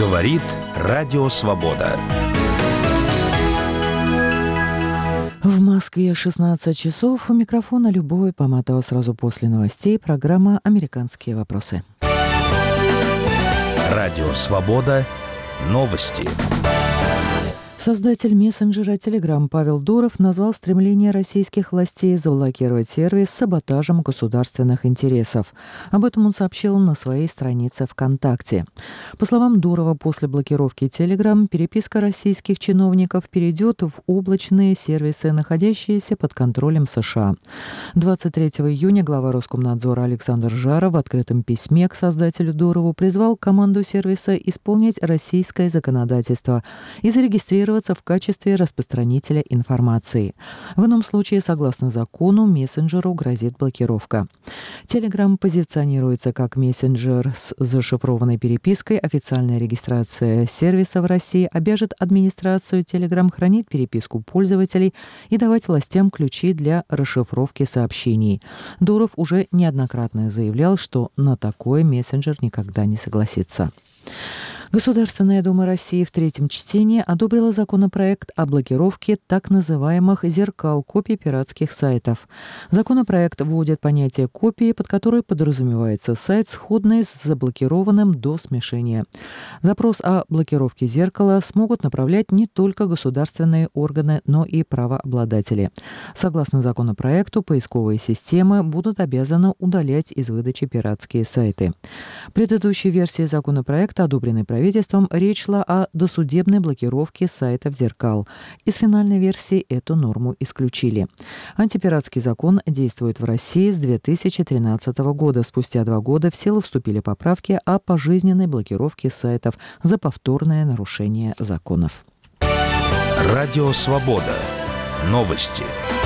Говорит Радио Свобода. В Москве 16 часов. У микрофона Любовь Поматова. Сразу после новостей программа «Американские вопросы». Радио Свобода. Новости. Создатель мессенджера Telegram Павел Дуров назвал стремление российских властей заблокировать сервис саботажем государственных интересов. Об этом он сообщил на своей странице ВКонтакте. По словам Дурова, после блокировки Telegram переписка российских чиновников перейдет в облачные сервисы, находящиеся под контролем США. 23 июня глава Роскомнадзора Александр Жаров в открытом письме к создателю Дурову призвал команду сервиса исполнить российское законодательство и зарегистрировать в качестве распространителя информации. В ином случае, согласно закону, мессенджеру грозит блокировка. Telegram позиционируется как мессенджер с зашифрованной перепиской. Официальная регистрация сервиса в России обяжет администрацию Telegram хранить переписку пользователей и давать властям ключи для расшифровки сообщений. Дуров уже неоднократно заявлял, что на такой мессенджер никогда не согласится. Государственная Дума России в третьем чтении одобрила законопроект о блокировке так называемых «зеркал» копий пиратских сайтов. Законопроект вводит понятие «копии», под которой подразумевается сайт, сходный с заблокированным до смешения. Запрос о блокировке «зеркала» смогут направлять не только государственные органы, но и правообладатели. Согласно законопроекту, поисковые системы будут обязаны удалять из выдачи пиратские сайты. В предыдущей версии законопроекта, одобренной правительством, речь шла о досудебной блокировке сайтов «Зеркал». Из финальной версии эту норму исключили. Антипиратский закон действует в России с 2013 года. Спустя 2 года в силу вступили поправки о пожизненной блокировке сайтов за повторное нарушение законов. Радио Свобода. Новости.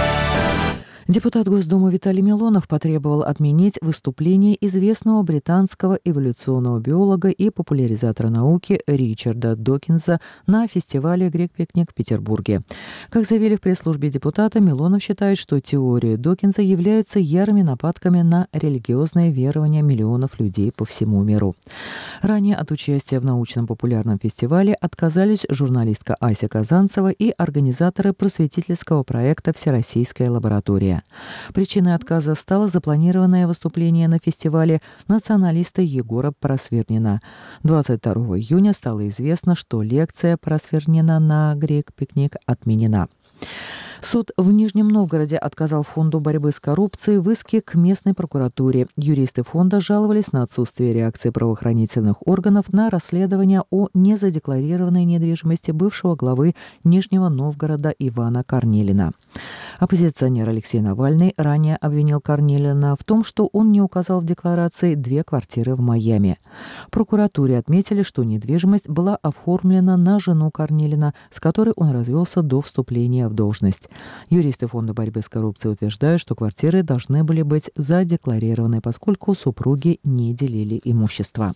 Депутат Госдумы Виталий Милонов потребовал отменить выступление известного британского эволюционного биолога и популяризатора науки Ричарда Докинза на фестивале «Грек-пикник» в Петербурге. Как заявили в пресс-службе депутата, Милонов считает, что теории Докинза являются ярыми нападками на религиозные верования миллионов людей по всему миру. Ранее от участия в научно-популярном фестивале отказались журналистка Ася Казанцева и организаторы просветительского проекта «Всероссийская лаборатория». Причиной отказа стало запланированное выступление на фестивале националиста Егора Просвирнина. 22 июня стало известно, что лекция Просвирнина на «Грек-пикник» отменена. Суд в Нижнем Новгороде отказал Фонду борьбы с коррупцией в иске к местной прокуратуре. Юристы фонда жаловались на отсутствие реакции правоохранительных органов на расследование о незадекларированной недвижимости бывшего главы Нижнего Новгорода Ивана Корнилина. Оппозиционер Алексей Навальный ранее обвинил Корнилина в том, что он не указал в декларации 2 квартиры в Майами. В прокуратуре отметили, что недвижимость была оформлена на жену Корнилина, с которой он развелся до вступления в должность. Юристы Фонда борьбы с коррупцией утверждают, что квартиры должны были быть задекларированы, поскольку супруги не делили имущество.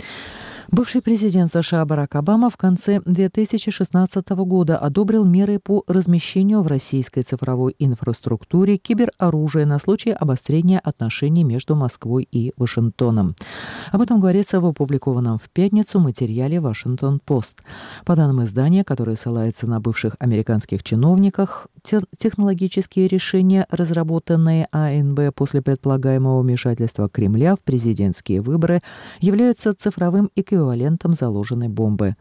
Бывший президент США Барак Обама в конце 2016 года одобрил меры по размещению в российской цифровой инфраструктуре кибероружия на случай обострения отношений между Москвой и Вашингтоном. Об этом говорится в опубликованном в пятницу материале «Вашингтон-Пост». По данным издания, которое ссылается на бывших американских чиновниках, технологические решения, разработанные АНБ после предполагаемого вмешательства Кремля в президентские выборы, являются цифровым эквивалентом заложенной бомбы.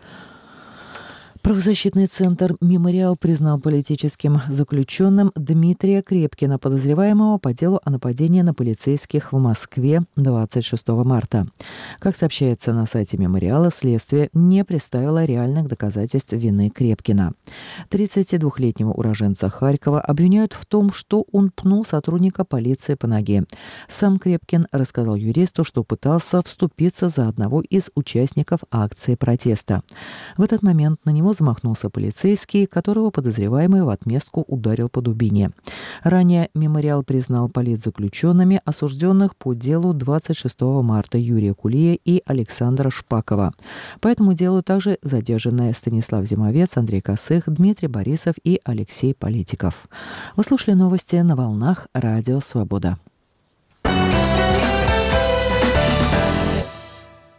Правозащитный центр «Мемориал» признал политическим заключенным Дмитрия Крепкина, подозреваемого по делу о нападении на полицейских в Москве 26 марта. Как сообщается на сайте «Мемориала», следствие не представило реальных доказательств вины Крепкина. 32-летнего уроженца Харькова обвиняют в том, что он пнул сотрудника полиции по ноге. Сам Крепкин рассказал юристу, что пытался вступиться за одного из участников акции протеста. В этот момент на него замахнулся полицейский, которого подозреваемый в отместку ударил по дубине. Ранее «Мемориал» признал политзаключенными осужденных по делу 26 марта Юрия Кулия и Александра Шпакова. По этому делу также задержанные Станислав Зимовец, Андрей Косых, Дмитрий Борисов и Алексей Политиков. Вы слушали новости на волнах Радио Свобода.